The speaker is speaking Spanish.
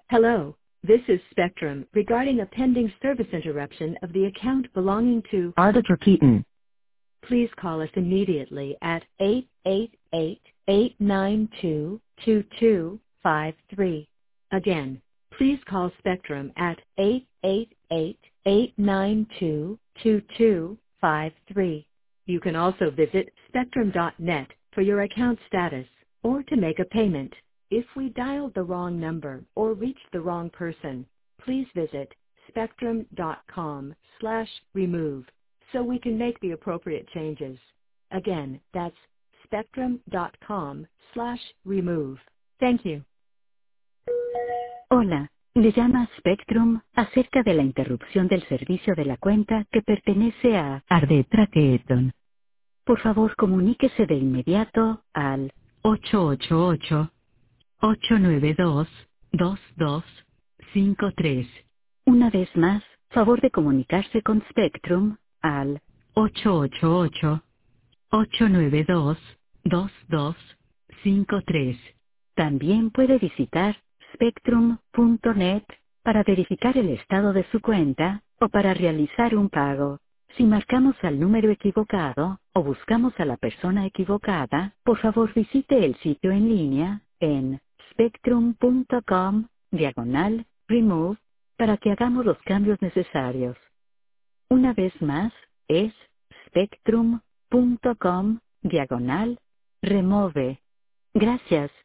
Hello, this is Spectrum regarding a pending service interruption of the account belonging to Arbiter Keaton. Please call us immediately at 888-892-2253. Again, please call Spectrum at 888-892-2253. You can also visit spectrum.net for your account status or to make a payment. If we dialed the wrong number or reached the wrong person, please visit spectrum.com/remove so we can make the appropriate changes. Again, that's spectrum.com/remove. Thank you. Hola, le llama Spectrum acerca de la interrupción del servicio de la cuenta que pertenece a Arbitra Keaton. Por favor, comuníquese de inmediato al 888-892-2253. Una vez más, favor de comunicarse con Spectrum al 888-892-2253. También puede visitar spectrum.net para verificar el estado de su cuenta o para realizar un pago. Si marcamos al número equivocado o buscamos a la persona equivocada, por favor visite el sitio en línea en spectrum.com/remove para que hagamos los cambios necesarios. Una vez más, es spectrum.com/remove. Gracias.